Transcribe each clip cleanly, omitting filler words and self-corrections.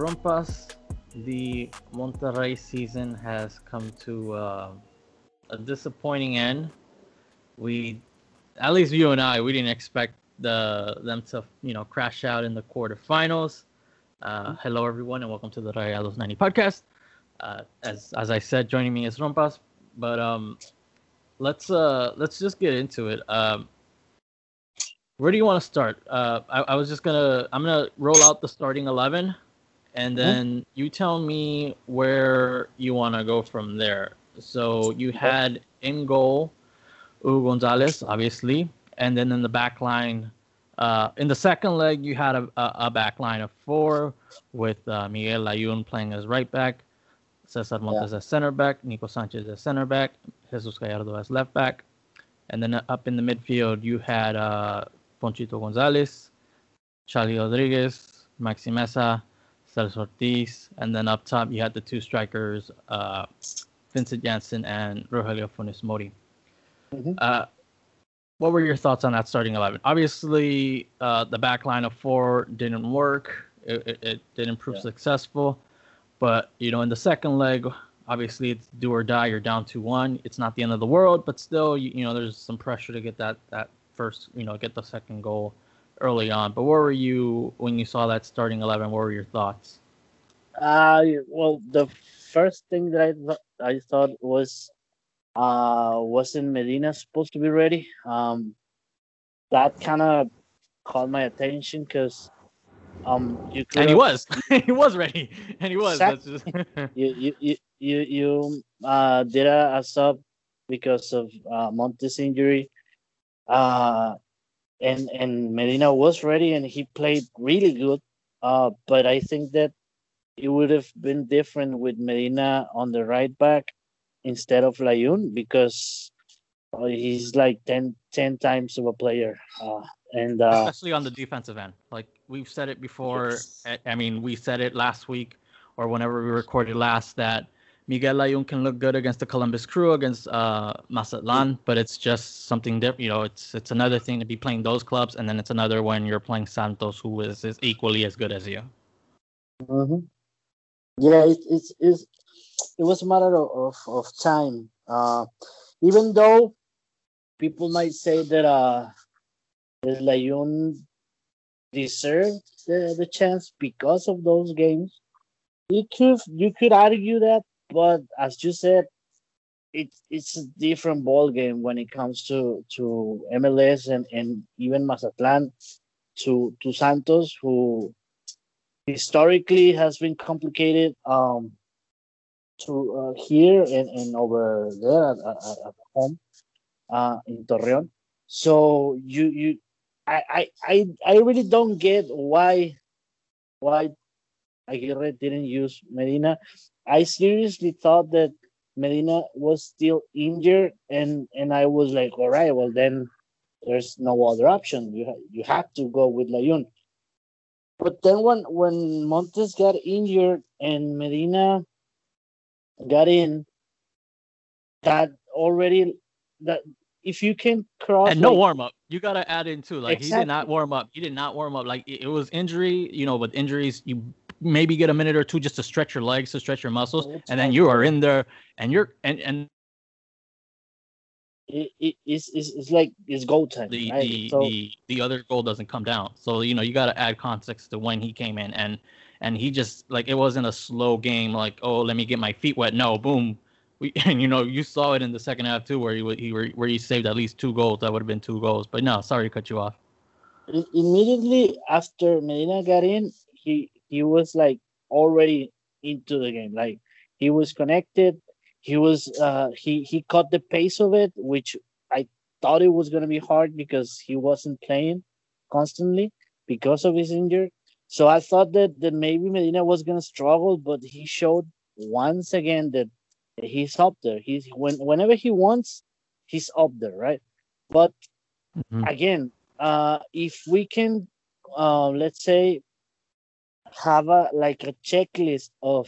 Rompas. The Monterrey season has come to a disappointing end. We, at least you and I, we didn't expect them to crash out in the quarterfinals. Hello everyone and welcome to the Rayados 90 podcast. As I said, joining me is Rompas. But let's just get into it. Where do you want to start? I'm gonna roll out the starting 11, and then you tell me where you want to go from there. So you had in goal Hugo Gonzalez, obviously, and then in the back line, in the second leg, you had a back line of four with Miguel Layun playing as right back, Cesar Montes as center back, Nico Sanchez as center back, Jesus Gallardo as left back, and then up in the midfield, you had Ponchito Gonzalez, Charlie Rodriguez, Maxi Mesa, Celso Ortiz, and then up top you had the two strikers, Vincent Janssen and Rogelio Funes Mori. What were your thoughts on that starting 11? Obviously, the back line of four didn't work. It didn't prove successful. But, in the second leg, obviously it's do or die. You're down 2-1. It's not the end of the world, but still, there's some pressure to get that first, get the second goal early on. But where were you when you saw that starting 11? What were your thoughts? Well, the first thing that I thought was, wasn't Medina supposed to be ready? That kind of caught my attention because you could. And he was, he was ready, and he was. Exactly. That's just... you did a sub because of Montes' injury, and Medina was ready and he played really good. But I think that it would have been different with Medina on the right back instead of Layun because he's like 10 times of a player. And especially on the defensive end. Like we've said it before. Yes. I mean, we said it last week or whenever we recorded last that Miguel Layun can look good against the Columbus Crew, against Mazatlan, but it's just something different. It's another thing to be playing those clubs, and then it's another when you're playing Santos, who is equally as good as you. Mm-hmm. Yeah, it was a matter of time. Even though people might say that Layun deserved the chance because of those games, you could argue that, but as you said, it's a different ball game when it comes to MLS and even Mazatlan to Santos, who historically has been complicated to here and over there at home in Torreon. So I really don't get why Aguirre didn't use Medina. I seriously thought that Medina was still injured, and I was like, all right, well then there's no other option. You have to go with Layun. But then when Montes got injured and Medina got in, that already that if you can cross and no warm up, you gotta add in too. Like exactly. He did not warm up. He did not warm up. Like it was injury. With injuries, you maybe get a minute or two just to stretch your legs, to stretch your muscles, and then you are in there, and you're and it's like it's goal time. The other goal doesn't come down. So you got to add context to when he came in, and he just like it wasn't a slow game. Like, oh, let me get my feet wet. No, boom. And you saw it in the second half too, where he saved at least 2 goals. That would have been 2 goals. But no, sorry to cut you off. Immediately after Medina got in, he was like already into the game. Like he was connected. He was he caught the pace of it, which I thought it was gonna be hard because he wasn't playing constantly because of his injury. So I thought that maybe Medina was gonna struggle, but he showed once again that he's up there. Whenever he wants, he's up there, right? But again, if we can, let's say, have a checklist of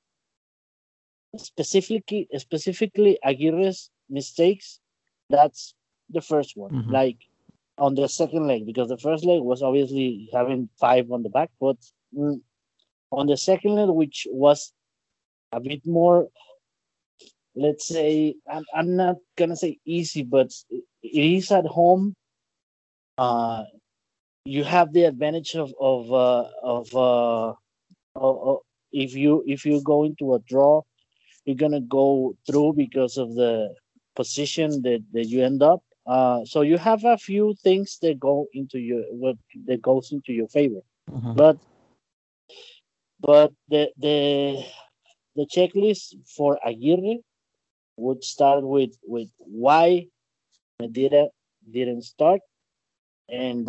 specifically Aguirre's mistakes, that's the first one. Like on the second leg, because the first leg was obviously having 5 on the back foot. On the second leg, which was a bit more, let's say, I'm not gonna say easy, but it is at home. Uh, you have the advantage of if you go into a draw, you're gonna go through because of the position that you end up. So you have a few things that go into your what that goes into your favor, Mhm. but the checklist for Aguirre would start with why Medina didn't start, and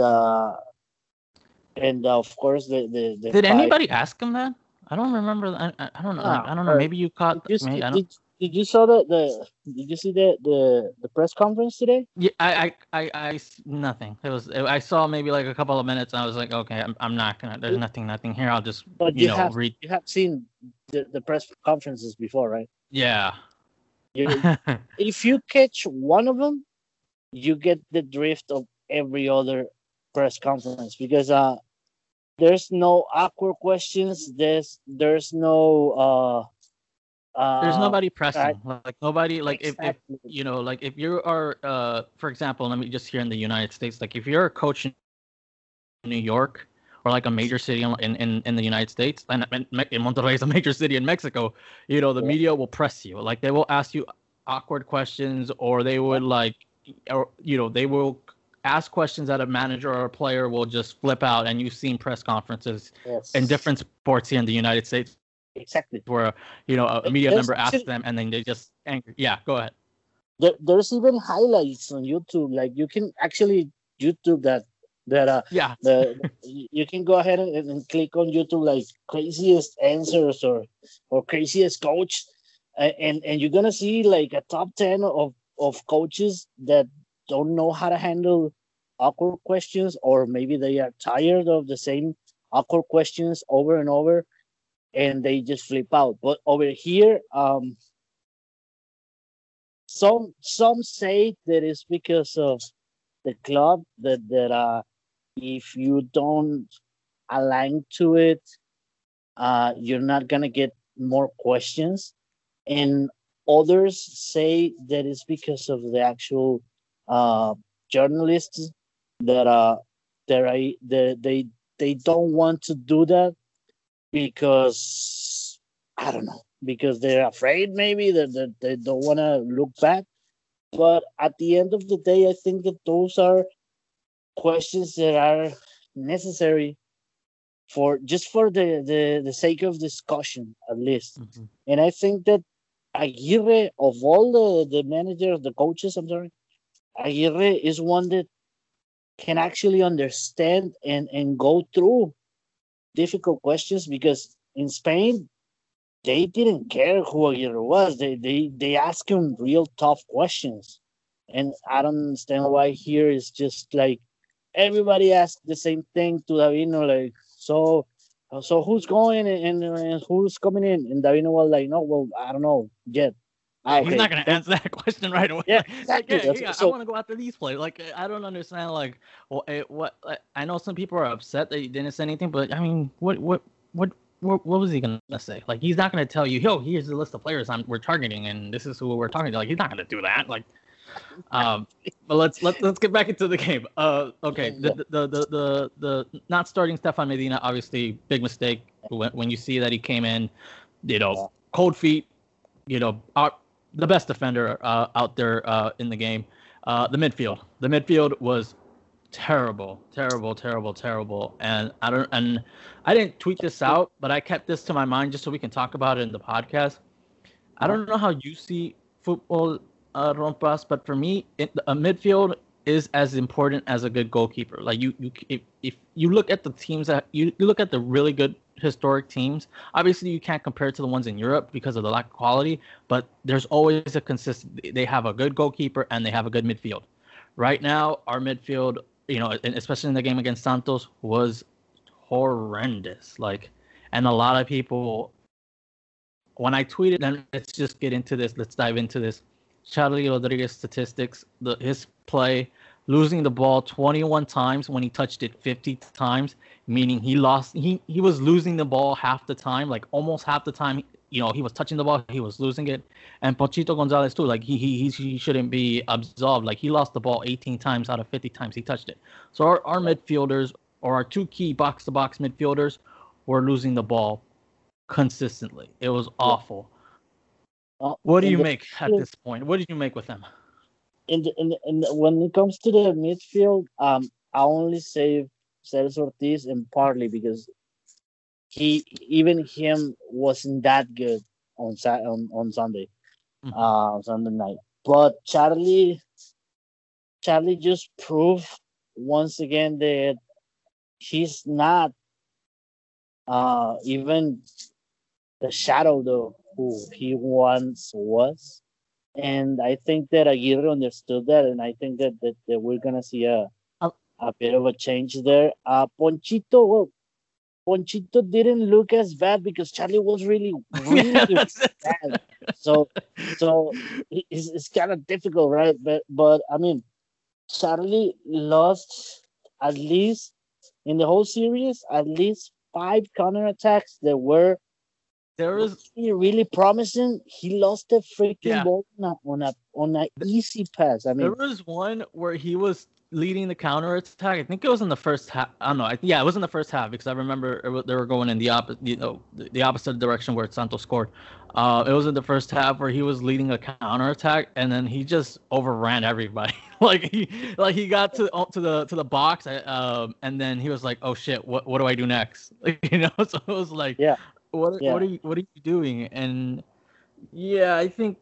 of course the Did five. anybody ask him that? I don't remember. I don't know. No, I don't know. Maybe you did caught. you Maybe see, I don't. did you saw did you see the press conference today? Yeah, nothing. I saw maybe like a couple of minutes, and I was like, okay, I'm not gonna. There's nothing here. I'll just, But you have read. you have seen the press conferences before, right? Yeah. You, if you catch one of them, you get the drift of every other press conference because there's no awkward questions. There's no There's uh nobody uh pressing. Like nobody. Like if exactly. like if you are for example, let me just here in the United States. Like if you're a coach in New York or like a major city in the United States, and Monterrey is a major city in Mexico, the Yeah, media will press you. Like they will ask you awkward questions, or they yeah, would like, or they will ask questions that a manager or a player will just flip out. And you've seen press conferences in yes, different sports here in the United States exactly. where a media There's member asks actually them, and then they just angry. Yeah, go ahead. there's even highlights on YouTube. Like you can actually YouTube that Yeah, you can go ahead and click on YouTube like craziest answers or craziest coach, and you're gonna see like a top 10 of coaches that don't know how to handle awkward questions, or maybe they are tired of the same awkward questions over and over, and they just flip out. But over here, some say that it's because of the club that if you don't align to it, you're not gonna get more questions, and others say that it's because of the actual uh, journalists that they don't want to do that because I don't know, because they're afraid maybe that they don't want to look bad. But at the end of the day, I think that those are questions that are necessary for just for the sake of discussion at least. hmm And I think that Aguirre, of all the managers, the coaches, I'm sorry, Aguirre is one that can actually understand and go through difficult questions because in Spain they didn't care who Aguirre was. They asked him real tough questions. And I don't understand why here is just like everybody asked the same thing to Davino, like, so who's going and who's coming in? And Davino was like, no, well, I don't know yet. Yeah, he's Okay, not gonna thank answer that question right away. yeah, Like, exactly. yeah, I So want to go after these players. Like, I don't understand. Like, what? I know some people are upset that he didn't say anything, but I mean, what was he gonna say? Like, he's not gonna tell you, yo, here's the list of players we're targeting, and this is who we're talking to. Like, he's not gonna do that. Like, um, but let's get back into the game. Okay, yeah, the not starting Stefan Medina, obviously big mistake. When you see that he came in, yeah, cold feet, the best defender out there in the game. The midfield was terrible, terrible, terrible, terrible. And I didn't tweet this out, but I kept this to my mind just so we can talk about it in the podcast. I yeah, don't know how you see football, Rompas, but for me, a midfield is as important as a good goalkeeper. Like if you look at the teams that you look at the really good historic teams, obviously you can't compare it to the ones in Europe because of the lack of quality, but there's always a consistent. They have a good goalkeeper and they have a good midfield. Right now, our midfield, especially in the game against Santos, was horrendous. Like, and a lot of people when I tweeted, then let's just get into this. Let's dive into this. Charlie Rodriguez statistics. His play losing the ball 21 times when he touched it 50 times, meaning he lost. He was losing the ball half the time, like almost half the time. He was touching the ball, he was losing it. And Ponchito Gonzalez too, like he shouldn't be absolved. Like he lost the ball 18 times out of 50 times he touched it. So our midfielders, or our two key box to box midfielders, were losing the ball consistently. It was awful. What do you make at this point? What did you make with them? When it comes to the midfield, I only save Celso Ortiz, and partly because him wasn't that good on Sunday, Sunday night. But Charlie just proved once again that he's not even the shadow though who he once was. And I think that Aguirre understood that, and I think that we're gonna see a bit of a change there. Ponchito didn't look as bad because Charlie was really bad. So it's kind of difficult, right? But I mean, Charlie lost at least in the whole series at least 5 counterattacks that were really promising. He lost the freaking ball on a easy pass. I mean, there was one where he was leading the counterattack. I think it was in the first half. I don't know. Yeah, it was in the first half because I remember they were going in the opposite direction where Santos scored. It was in the first half where he was leading a counterattack, and then he just overran everybody. he got to the box, and then he was like, "Oh shit, what do I do next?" So it was like, What are you doing? And I think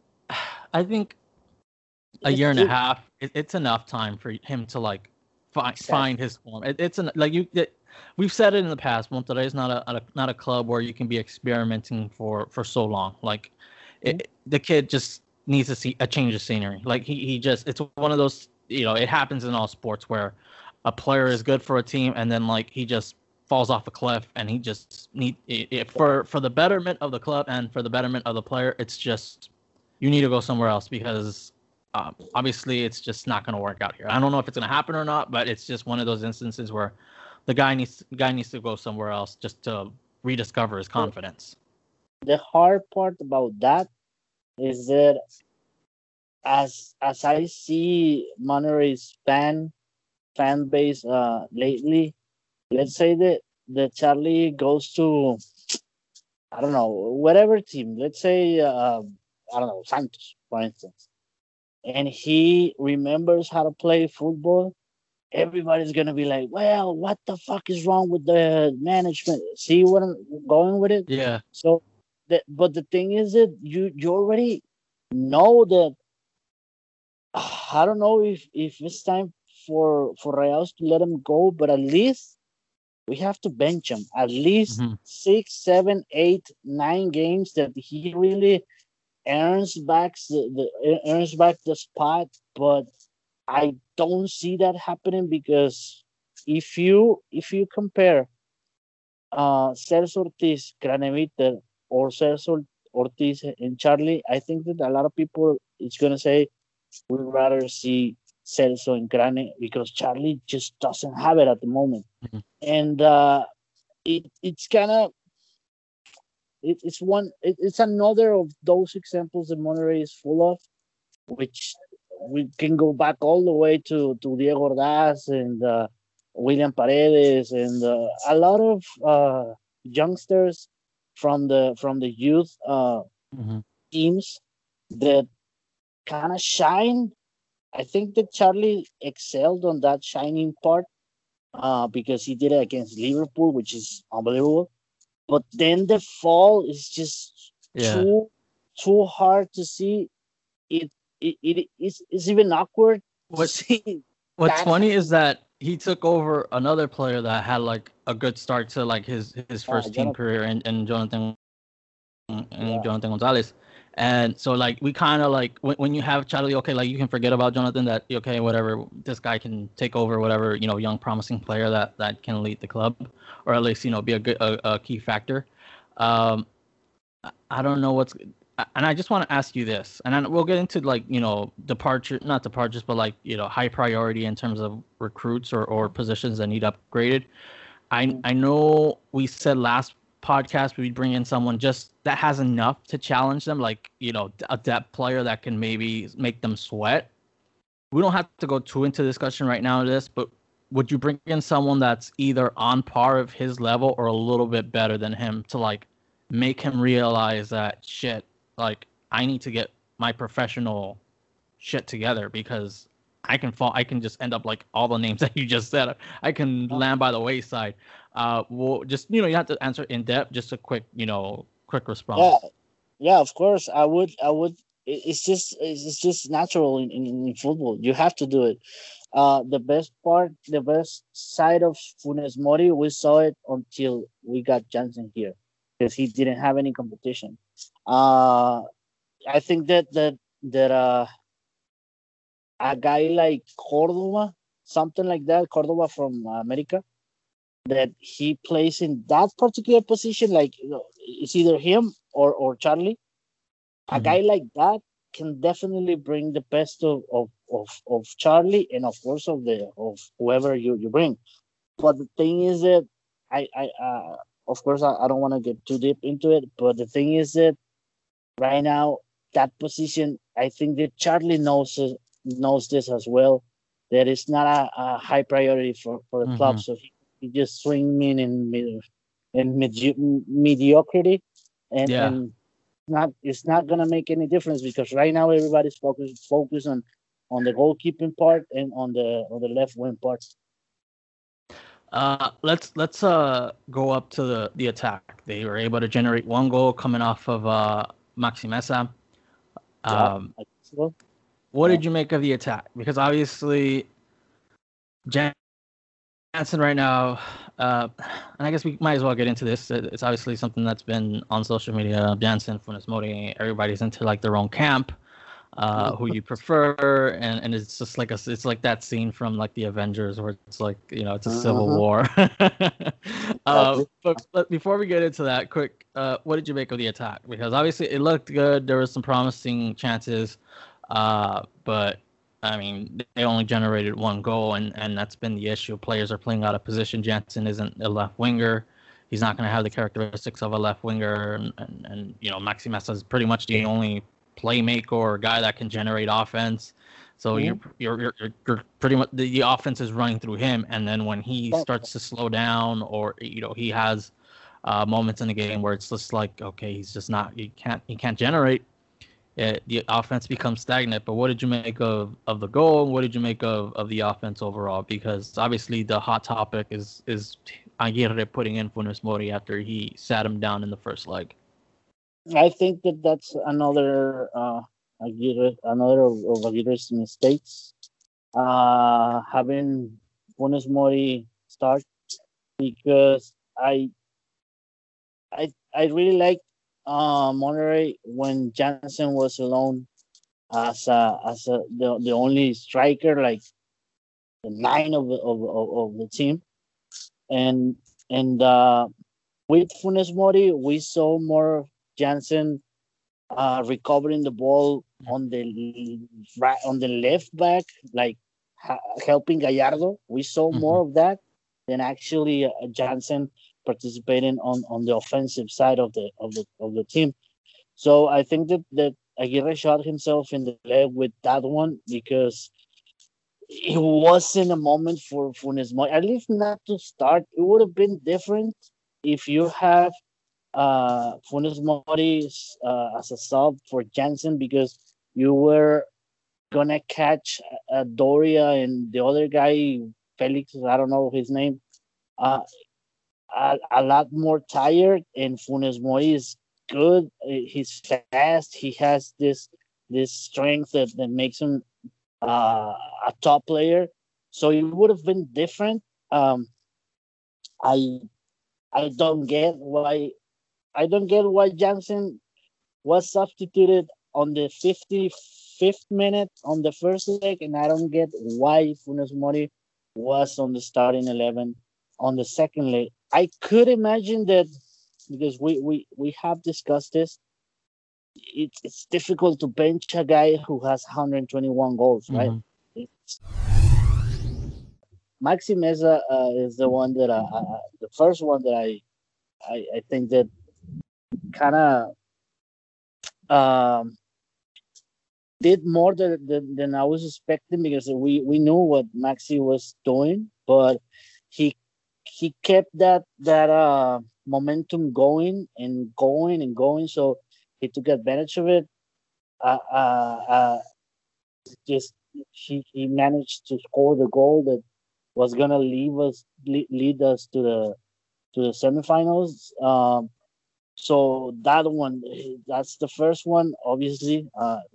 a year and a half it's enough time for him to like find his form. We've said it in the past. Monterrey is not a club where you can be experimenting for so long. Like the kid just needs to see a change of scenery. Like he just, it's one of those, it happens in all sports where a player is good for a team and then like he just falls off a cliff, and he just for the betterment of the club and for the betterment of the player, it's just you need to go somewhere else because obviously it's just not going to work out here. I don't know if it's going to happen or not, but it's just one of those instances where the guy needs to go somewhere else just to rediscover his confidence. The hard part about that is that as I see Monterrey's fan base lately, let's say that Charlie goes to, I don't know, whatever team. Let's say, I don't know, Santos, for instance. And he remembers how to play football. Everybody's going to be like, well, what the fuck is wrong with the management? See what I'm going with it? Yeah. So, but the thing is that you already know that, I don't know if it's time for Rayados to let him go, but at least we have to bench him at least 6, 7, 8, 9 games that he really earns back the spot. But I don't see that happening because if you compare Celso Ortiz, Craneviter, or Celso Ortiz and Charlie, I think that a lot of people is gonna say we'd rather see Celso and Crane because Charlie just doesn't have it at the moment. And it's kind of it's another of those examples that Monterrey is full of, which we can go back all the way to Diego Ordaz and William Paredes and a lot of youngsters from the youth teams that kind of shine. I think that Charlie excelled on that shining part because he did it against Liverpool, which is unbelievable. But then the fall is just too hard to see. It's even awkward. What's funny is that he took over another player that had like a good start to like his first team career and Jonathan Gonzalez. And so like we kind of like when you have Charlie, okay, like you can forget about Jonathan, that okay, whatever, this guy can take over whatever, young promising player that can lead the club or at least be a key factor. I don't know and I just want to ask you this, and then we'll get into like not departures, but like high priority in terms of recruits or positions that need upgraded. I know we said last podcast we'd bring in someone just that has enough to challenge them, like a depth player that can maybe make them sweat. We don't have to go too into discussion right now of this, but would you bring in someone that's either on par of his level or a little bit better than him to like make him realize that shit, like I need to get my professional shit together because I can just end up like all the names that you just said. I can land by the wayside. Well, just you have to answer in depth. Just a quick response. Yeah, yeah, of course. I would. It's just natural in football. You have to do it. The best side of Funes Mori, we saw it until we got Jansen here, because he didn't have any competition. Uh, I think that a guy like Cordova, something like that, Cordova from America, that he plays in that particular position, like it's either him or Charlie. A Mm-hmm. guy like that can definitely bring the best of Charlie, and of course of whoever you bring. But the thing is that I of course I don't want to get too deep into it, but the thing is that right now that position, I think that Charlie knows this as well. That it's not a high priority for the Mm-hmm. club, so he just swing in mediocrity, Yeah. and it's not gonna make any difference, because right now everybody's focused on the goalkeeping part and on the left wing part. Let's go up to the attack. They were able to generate one goal coming off of Maxi Mesa. Yeah, Um, I guess so. what Yeah. did you make of the attack? Because obviously Jansen right now, and I guess we might as well get into this. It's obviously something that's been on social media. Jansen, Funes Mori, everybody's into like their own camp. Who you prefer, and it's just like it's like that scene from like the Avengers where it's like it's a civil Uh-huh. war. Exactly. But before we get into that, quick, what did you make of the attack? Because obviously it looked good. There was some promising chances, but I mean they only generated one goal, and that's been the issue. Players are playing out of position. Jansen isn't a left winger. He's not going to have the characteristics of a left winger, and Maxi Mesa is pretty much the only playmaker or guy that can generate offense. So Mhm. you're pretty much the offense is running through him, and then when he Exactly. starts to slow down, or he has moments in the game where it's just like okay, he's just not he can't generate. The offense becomes stagnant. But what did you make of the goal? What did you make of the offense overall? Because obviously the hot topic is Aguirre putting in Funes Mori after he sat him down in the first leg. I think that that's another of Aguirre's mistakes. Having Funes Mori start, because I really like Monterrey when Jansen was alone as the only striker, like the nine of the team, and and with Funes Mori we saw more of Jansen recovering the ball on the right, on the left back, like helping Gallardo. We saw Mm-hmm. more of that than actually Jansen participating on the offensive side of the team. So I think that Aguirre shot himself in the leg with that one, because it wasn't a moment for Funes Mori. At least not to start. It would have been different if you have Funes Mori as a sub for Jansen, because you were gonna catch Doria and the other guy, Felix, I don't know his name, uh, a lot more tired. And Funes Mori is good. He's fast. He has this strength that makes him a top player. So it would have been different. Um, I I don't get why Jansen was substituted on the 55th minute on the first leg, and I don't get why Funes Mori was on the starting 11 on the second leg. I could imagine that, because we have discussed this. it's difficult to bench a guy who has 121 goals, right? Hmm. It's, Maxi Meza is the one that the first one that I think that kind of um, did more than I was expecting, because we knew what Maxi was doing, but he he kept that momentum going and going and going. So he took advantage of it. Uh, uh, uh, just he managed to score the goal that was gonna lead us to the semifinals. So that one, that's the first one. Obviously,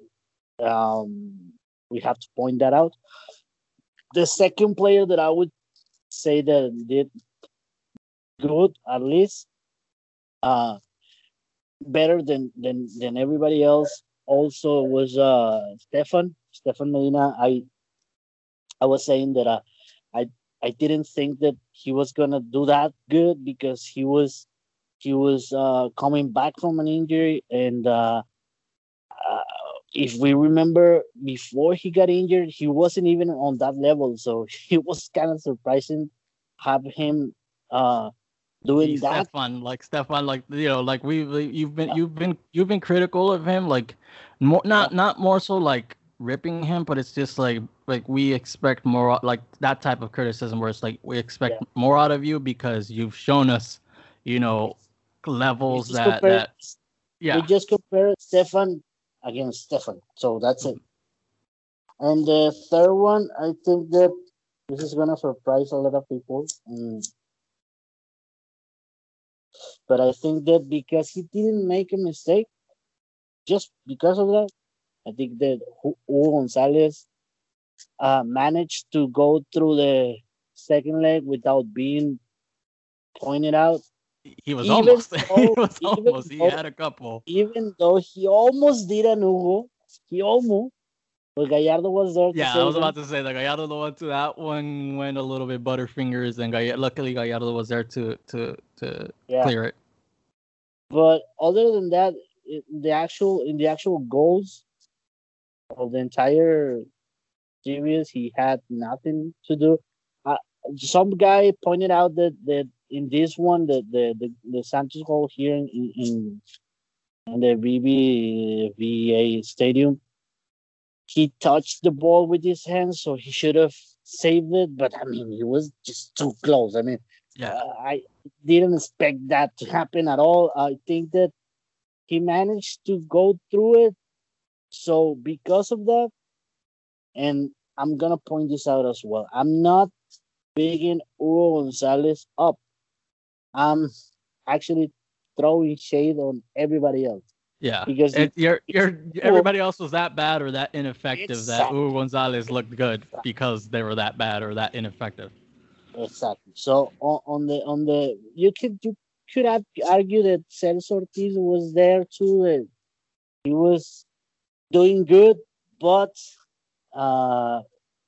we have to point that out. The second player that I would say that did good, at least, uh, better than everybody else, also was Stefan Medina. I was saying that I I didn't think that he was gonna do that good, because he was coming back from an injury, and uh, if we remember, before he got injured, he wasn't even on that level. So it was kind of surprising have him uh, See doing that. Stefan, like like you've been critical of him, like more Yeah, not more so like ripping him, but it's just like we expect more, like that type of criticism where it's like we expect yeah. more out of you because you've shown us, you know, We levels just that compare that we yeah. just compare Stefan against Stefan. So that's it. And the third one, I think that this is gonna surprise a lot of people. But I think that because he didn't make a mistake, just because of that, I think that Hugo Gonzalez managed to go through the second leg without being pointed out. He was Even almost he though, was even almost he though, had a couple. even though he almost did an Hugo, he almost, but Gallardo was there to Yeah, I was save him. about to say that Gallardo the one too. That one went a little bit butterfingers, and luckily Gallardo was there to Yeah, clear it. but other than that, in the actual goals of the entire series, he had nothing to do. Uh, some guy pointed out that in this one, the Santos goal here in the BBVA Stadium, he touched the ball with his hands, so he should have saved it. But I mean, he was just too close. I mean, Yeah, I didn't expect that to happen at all. I think that he managed to go through it. So because of that, and I'm gonna point this out as well, I'm not bigging Hugo Gonzalez up. I'm actually throwing shade on everybody else, yeah. because if, if You're Hugo, everybody else was that bad or that ineffective that exactly, Hugo Gonzalez looked good because they were that bad or that ineffective. exactly. So on the you could argue that Celso Ortiz was there too. That he was doing good, but uh,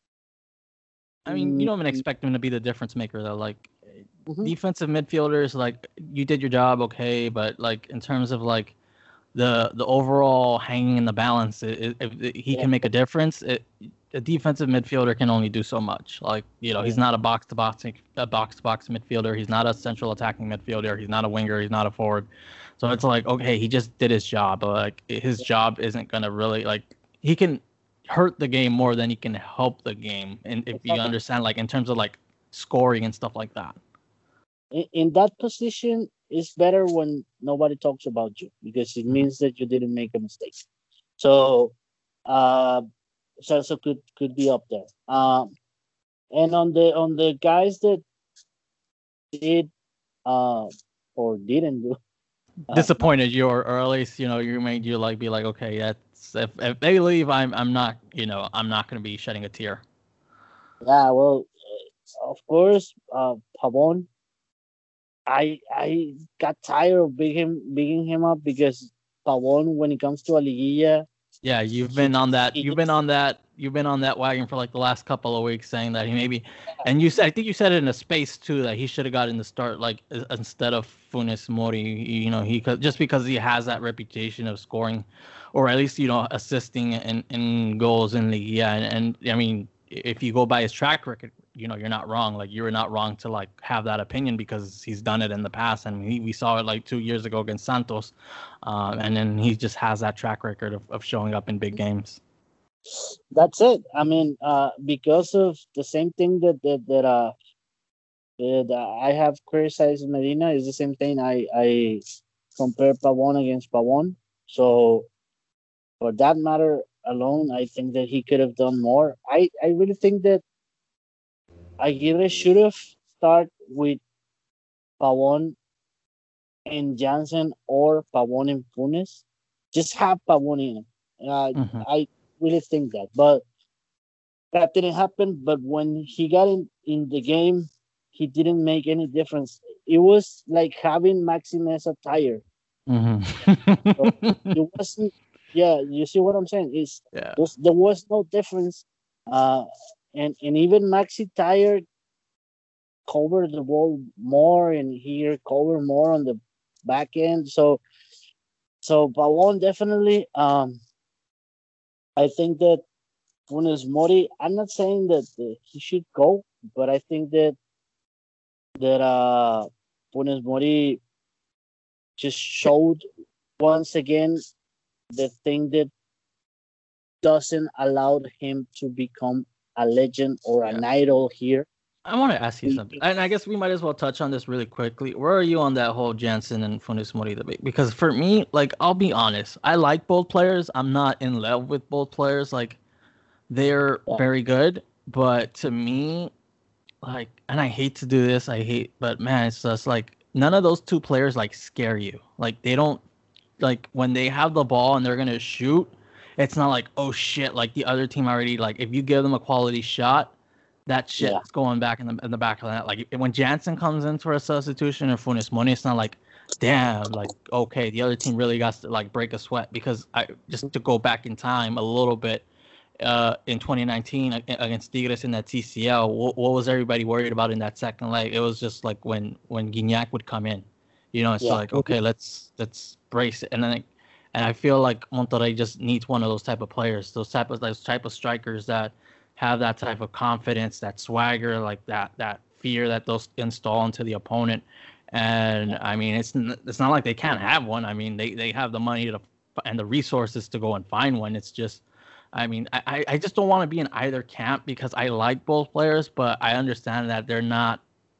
I mean, you mm, don't even expect him to be the difference maker though. Like mhm, defensive midfielders, like you did your job okay, but like in terms of like the overall hanging in the balance, if he yeah, can make a difference. A defensive midfielder can only do so much. Like yeah, he's not a box to box midfielder. He's not a central attacking midfielder. He's not a winger. He's not a forward. So it's like okay, he just did his job, but like his job isn't gonna really like he can hurt the game more than he can help the game, and if you exactly. understand like in terms of like scoring and stuff like that. In that position, it's better when nobody talks about you, because it Mhm. means that you didn't make a mistake. So, uh, Celso could be up there. And on the guys that did uh or didn't do, uh, Disappointed you, or at least you made you like be like okay, that's if they leave, I'm not I'm not going to be shedding a tear. yeah, well, of course, Pavon. I got tired of bigging him up, because Pavon, when it comes to a liguilla, Yeah, you've been on that. You've been on that. You've been on that wagon for like the last couple of weeks, saying that he maybe, and you said, I think you said it in a space too, that he should have gotten the start like instead of Funes Mori. You know, he could, just because he has that reputation of scoring, or at least assisting in goals in the yeah. And I mean, if you go by his track record, you're not wrong. Like you were not wrong to like have that opinion because he's done it in the past, and we saw it like 2 years ago against Santos. And then he just has that track record of showing up in big games. That's it. I mean, because of the same thing that I have criticized Medina is the same thing I compare Pavon against Pavon. So for that matter alone, I think that he could have done more. I really think that Aguirre should have started with Pavon and Jansen or Pavon and Funes. Just have Pavon in. I really think that, but that didn't happen. But when he got in the game, he didn't make any difference. It was like having Maxime tired. So it wasn't. Yeah, you see what I'm saying? There was no difference. And even Maxi tired covered the ball more, and he recovered more on the back end. So Pavon definitely. I think that Funes Mori. I'm not saying that he should go, but I think that Funes Mori just showed once again the thing that doesn't allow him to become a legend or an idol here. I want to ask you something, and I guess we might as well touch on this really quickly. Where are you on that whole Jansen and Funes Mori debate? Because for me, like, I'll be honest, I like both players. I'm not in love with both players. Like, they're very good, but to me, like, and I hate to do this, but man, it's just like none of those two players like scare you. Like, they don't, like, when they have the ball and they're gonna shoot, it's not like, oh shit, like the other team already, like, if you give them a quality shot, that shit's going back in the back of the net. Like when Jansen comes in for a substitution or Funes Mori, it's not like, damn, like, okay, the other team really got to like break a sweat. Because I just to go back in time a little bit, in 2019 against Tigres in that TCL, what was everybody worried about in that second leg? It was just like when Gignac would come in, it's like, okay, let's brace it. And I feel like Monterrey just needs one of those type of players, those type of strikers that have that type of confidence, that swagger, like that fear that they'll install into the opponent. And I mean, it's not like they can't have one. I mean, they have the money and the resources to go and find one. It's just, I mean, I just don't want to be in either camp because I like both players, but I understand that they're not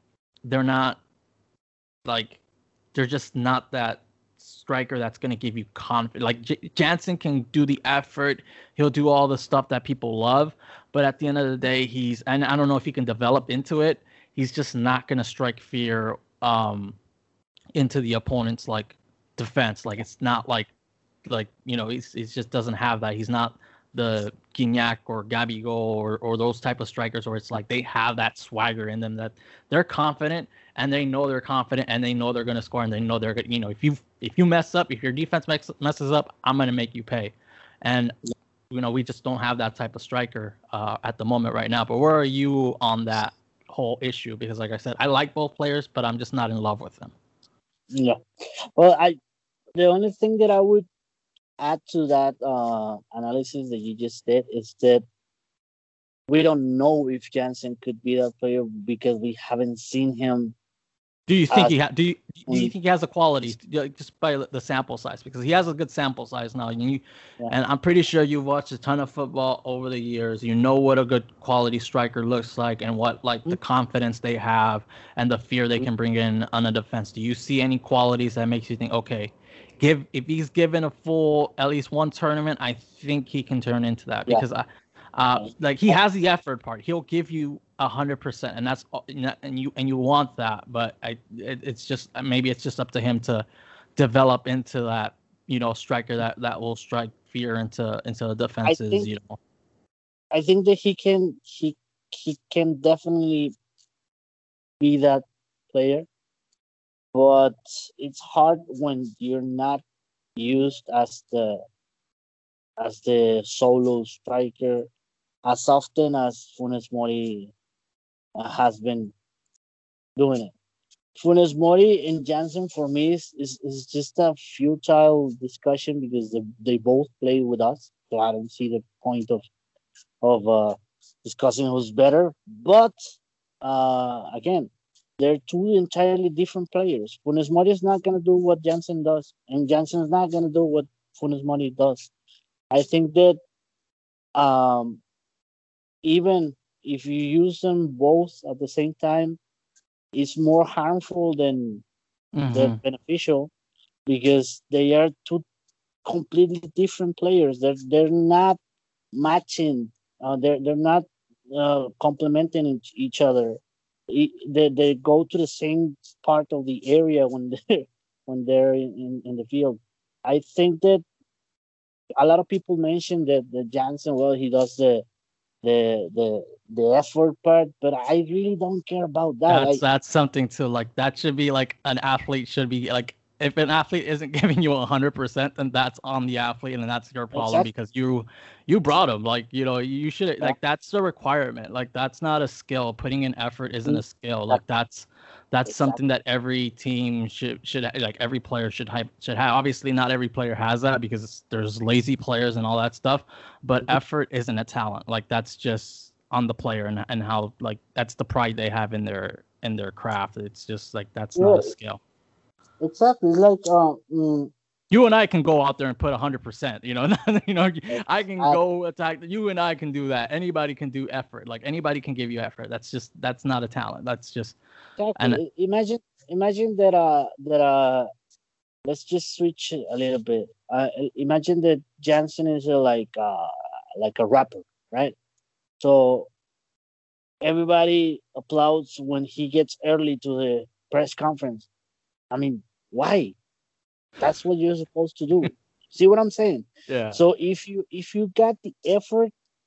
like, they're just not that striker that's going to give you confidence. Like Jansen can do the effort, he'll do all the stuff that people love, but at the end of the day, and I don't know if he can develop into it. He's just not going to strike fear into the opponent's like defense. Like it's not like he's just doesn't have that. He's not the Gignac or Gabigol or those type of strikers where it's like they have that swagger in them, that they're confident and they know they're confident and they know they're going to score and they know they're going to, if you mess up, if your defense messes up, I'm going to make you pay. And we just don't have that type of striker at the moment right now. But where are you on that whole issue? Because like I said, I like both players, but I'm just not in love with them. Yeah. Well, the only thing that I would add to that analysis that you just did is that we don't know if Jansen could be that player because we haven't seen him. Do you think do you think he has the qualities just by the sample size? Because he has a good sample size now, and I'm pretty sure you've watched a ton of football over the years. You know what a good quality striker looks like and what the confidence they have and the fear they can bring in on a defense. Do you see any qualities that makes you think, okay, if he's given a full at least one tournament, I think he can turn into that? Because like he has the effort part. He'll give you 100%, and that's and you want that. But it's just maybe it's just up to him to develop into that striker that will strike fear into the defenses. I think that he can definitely be that player, but it's hard when you're not used as the as the solo striker as often as Funes Mori has been doing it. Funes Mori and Jansen for me is just a futile discussion because they both play with us. So I don't see the point of discussing who's better. But again, they're two entirely different players. Funes Mori is not gonna do what Jansen does, and Jansen is not gonna do what Funes Mori does. I think that um, even if you use them both at the same time, it's more harmful than Hmm. beneficial because they are two completely different players. They're not matching. They're not complementing each other. They go to the same part of the area when they're in the field. I think that a lot of people mention that the Jansen, well, he does the effort part, but I really don't care about that. That's something to like. That should be like an athlete should be like. If an athlete isn't giving you 100%, then that's on the athlete, and that's your problem Exactly. because you brought him. Like you should Yeah, like that's the requirement. Like that's not a skill. Putting in effort isn't a skill. Like exactly. that's something Exactly. that every team should like every player should have. Obviously, not every player has that because there's lazy players and all that stuff. But Mhm. effort isn't a talent. Like that's just on the player and how like that's the pride they have in their craft. It's just like that's not Yeah, a skill. exactly. Like You and I can go out there and put 100%. You know, you know, I can exactly. go attack. You and I can do that. Anybody can do effort. Like anybody can give you effort. That's not a talent. That's just and Imagine that let's just switch it a little bit. Imagine that Jansen is like a rapper, right? So everybody applauds when he gets early to the press conference. I mean, why? That's what you're supposed to do. See what I'm saying? yeah. So if you got the effort,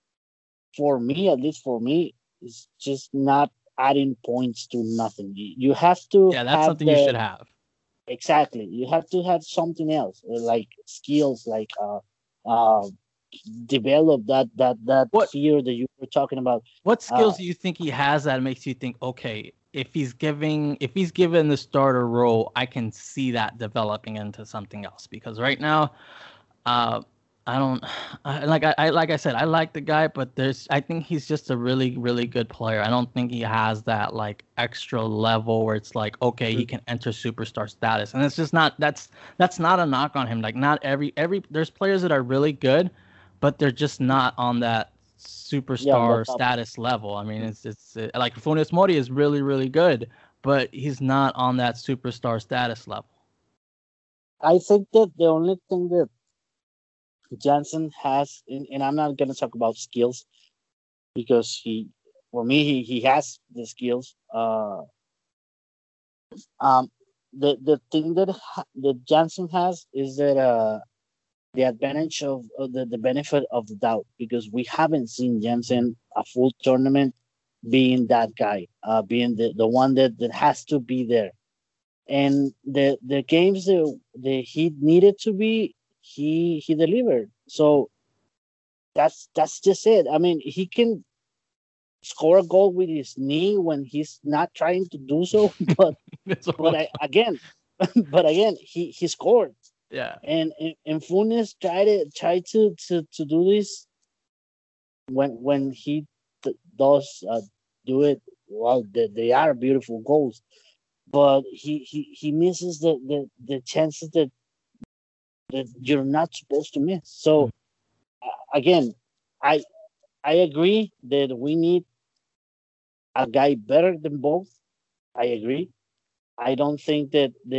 for me, at least for me, it's just not adding points to nothing. You have to Yeah, that's have something you the should have. exactly. You have to have something else, like skills, like uh, develop that What fear that you were talking about. what Uh, skills do you think he has that makes you think, okay, if he's given the starter role, I can see that developing into something else? Because right now, uh, I don't I like I said, I like the guy, but I think he's just a really really good player. I don't think he has that like extra level where it's like okay, he can enter superstar status, and it's just not that's not a knock on him. Like not every there's players that are really good, but they're just not on that yeah, on the superstar top. status level. I mean, it's like Funes Mori is really really good, but he's not on that superstar status level. I think that the only thing that Johnson has, and I'm not gonna talk about skills because for me, he has the skills. Um, the thing that Johnson has is that the advantage of the benefit of the doubt because we haven't seen Jensen a full tournament being that guy, being the one that has to be there. And the games that he needed to be, he delivered. So that's just it. I mean, he can score a goal with his knee when he's not trying to do so, It's but almost but again, he scored. yeah. And Funes tried to do this when he does do it. Well, they are beautiful goals, but he misses the chances that you're not supposed to miss. So again, I I agree that we need a guy better than both. I agree. I don't think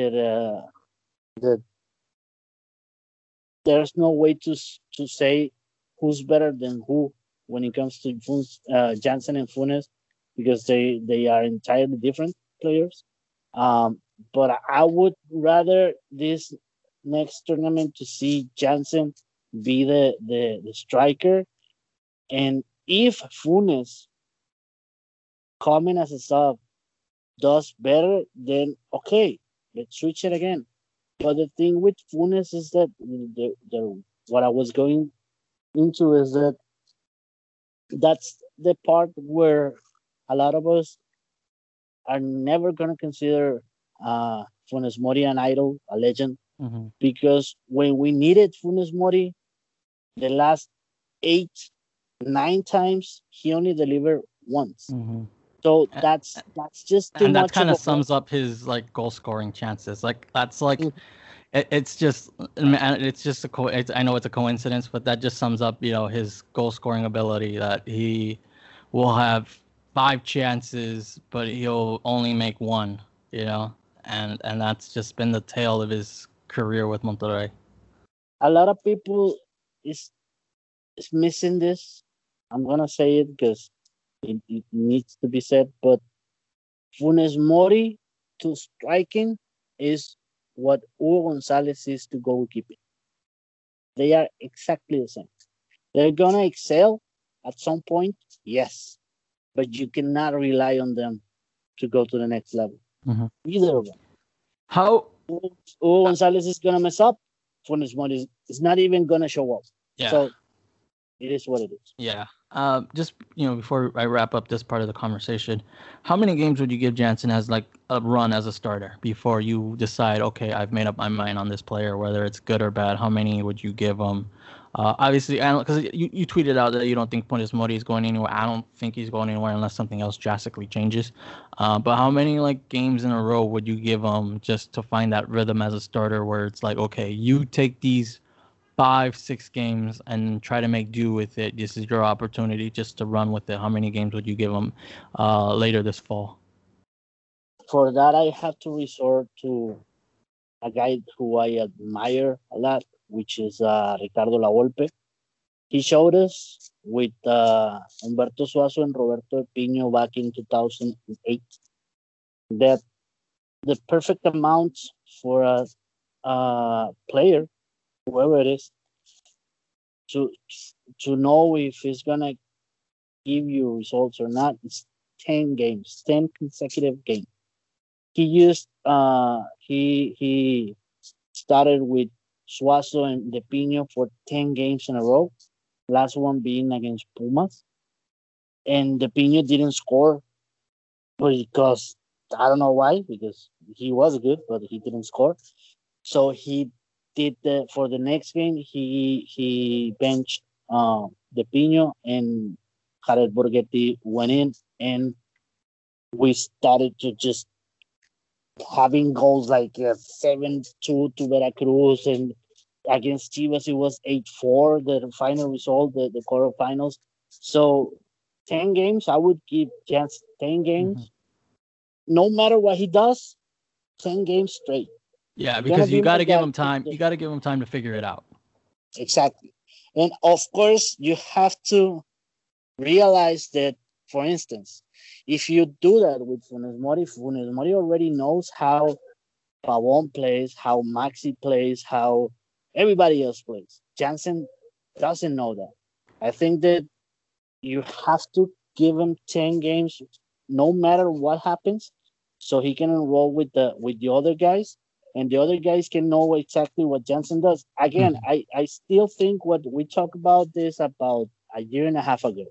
that there's no way to say who's better than who when it comes to Jansen and Funes because they are entirely different players. But I would rather this next tournament to see Jansen be the striker, and if Funes coming as a sub does better, then okay, let's switch it again. But the thing with Funes is that what I was going into is that that's the part where a lot of us are never going to consider Funes Mori an idol, a legend, Mm-hmm. because when we needed Funes Mori, the last 8, 9 times, he only delivered once. Mm-hmm. So that's just too And that much of kind a of sums up his like goal scoring chances. Like that's like Mhm. it's just it's just I know it's a coincidence, but that just sums up his goal scoring ability. That he will have 5 chances, but he'll only make one. And that's just been the tale of his career with Monterrey. A lot of people is is missing this. I'm gonna say it because it needs to be said, but Funes Mori to striking is what Hugo Gonzalez is to goalkeeping. They are exactly the same. They're gonna excel at some point, yes, but you cannot rely on them to go to the next level. Mhm. Either of them. How? Hugo Gonzalez is gonna mess up. Funes Mori is not even gonna show up. Yeah. So it is what it is. Yeah. Just before I wrap up this part of the conversation, how many games would you give Jansen as like a run as a starter before you decide, okay, I've made up my mind on this player, whether it's good or bad? How many would you give him? Obviously, I don't, because you tweeted out that you don't think Funes Mori is going anywhere. I don't think he's going anywhere unless something else drastically changes. But how many like games in a row would you give him just to find that rhythm as a starter, where it's like, okay, you take these 5, 6 games and try to make do with it. This is your opportunity just to run with it. How many games would you give them later this fall? For that, I have to resort to a guy who I admire a lot, which is Ricardo Lavolpe. He showed us with Humberto Suazo and Roberto Pino back in 2008 that the perfect amount for a player, whoever it is, to to know if he's gonna give you results or not, is 10 games, 10 consecutive games. He used he started with Suazo and De Pino for 10 games in a row. Last one being against Pumas, and De Pino didn't score because I don't know why, because he was good, but he didn't score. So he did for the next game. He benched De Pino, and Jared Borghetti went in, and we started to just having goals like 7-2 to Veracruz, and against Chivas it was 8-4 the final result, the quarterfinals. So 10 games, I would give Chance 10 games. Mm-hmm. No matter what he does, 10 games straight. Yeah, He's because you be got to my give guy. him time. You got to give him time to figure it out. Exactly. And of course, you have to realize that, for instance, if you do that with Funes Mori already knows how Pavon plays, how Maxi plays, how everybody else plays. Jansen doesn't know that. I think that you have to give him 10 games no matter what happens, so he can enroll with the other guys, and the other guys can know exactly what Jansen does. Again, I still think what we talked about this about a year and a half ago.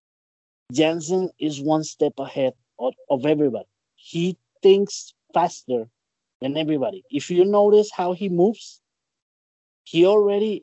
Jansen is one step ahead of everybody. He thinks faster than everybody. If you notice how he moves, he already,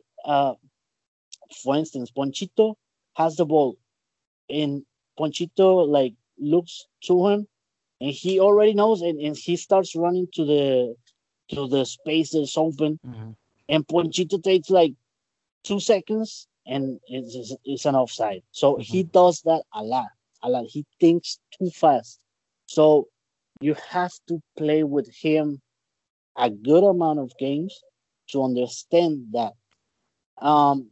for instance, Ponchito has the ball, and Ponchito like looks to him, and he already knows, and he starts running to the space that's open, Mm-hmm. and Ponchito takes like 2 seconds, and it's an offside. So he does that a lot, a lot. He thinks too fast. So you have to play with him a good amount of games to understand that. Um,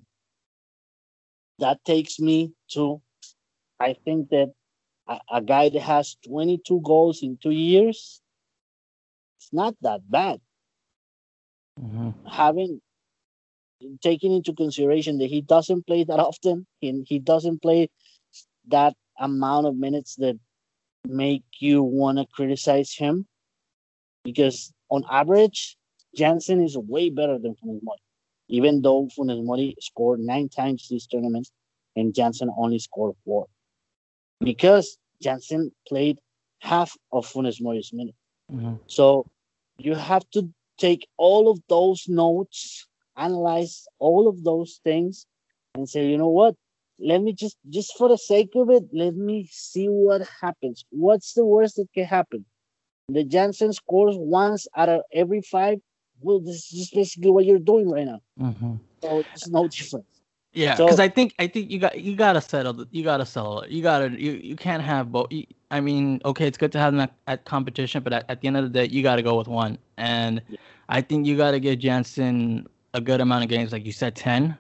that takes me to, I think that a guy that has 22 goals in 2 years, it's not that bad. Mm-hmm. Having taken into consideration that he doesn't play that often, and he doesn't play that amount of minutes that make you want to criticize him, because on average, Jansen is way better than Funes Mori. even though Funes Mori scored 9 times this tournament and Jansen only scored 4. Because Jansen played half of Funes Mori's minutes. Mm-hmm. So you have to take all of those notes, analyze all of those things, and say, you know what? Let me just for the sake of it, let me see what happens. What's the worst that can happen? The Jansen scores once out of every 5. Well, this is just basically what you're doing right now. Mm-hmm. So it's no difference. Yeah, So- because I think you gotta settle it. You can't have both. I mean, okay, it's good to have them at competition, but at the end of the day, you gotta go with one. And I think you gotta give Jansen a good amount of games, like you said, 10.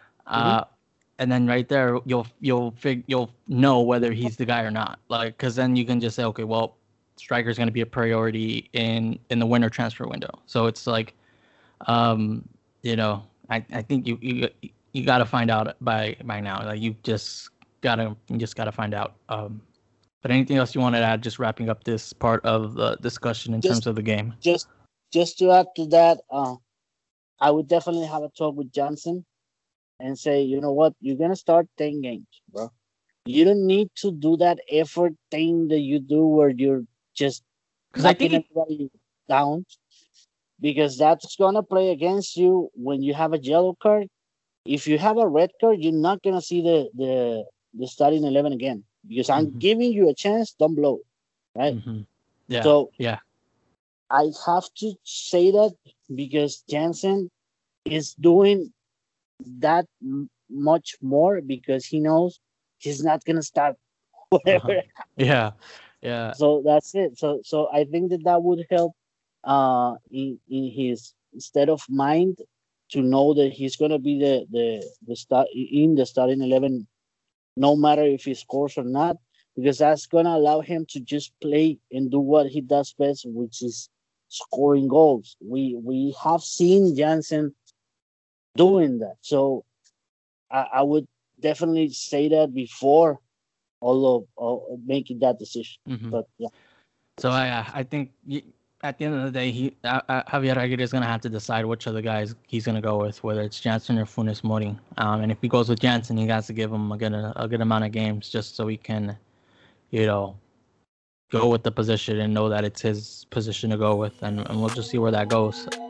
And then right there, you'll know whether he's the guy or not. Like, because then you can just say, okay, well, striker's gonna be a priority in the winter transfer window. So it's like, you know, I think you got to find out by now. Like you just gotta find out. But anything else you want to add? Just wrapping up this part of the discussion in terms of the game. Just to add to that, I would definitely have a talk with Johnson and say, you know what, you're gonna start 10 games, bro. You don't need to do that effort thing that you do where you're just knocking everybody down, because that's gonna play against you when you have a yellow card. If you have a red card, you're not gonna see the starting 11 again, because I'm giving you a chance. Don't blow, right? Mm-hmm. Yeah. So yeah, I have to say that because Jansen is doing that much more because he knows he's not gonna start whatever. Yeah. So that's it. So I think that would help in his state of mind to know that he's gonna be the start in the starting 11, no matter if he scores or not, because that's gonna allow him to just play and do what he does best, which is scoring goals. We have seen Jansen doing that, so I would definitely say that before all of making that decision. Mm-hmm. But yeah. So I think at the end of the day, Javier Aguirre is gonna have to decide which of the guys he's gonna go with, whether it's Jansen or Funes Mori. And if he goes with Jansen, he has to give him a good amount of games just so he can, you know, go with the position and know that it's his position to go with, and we'll just see where that goes.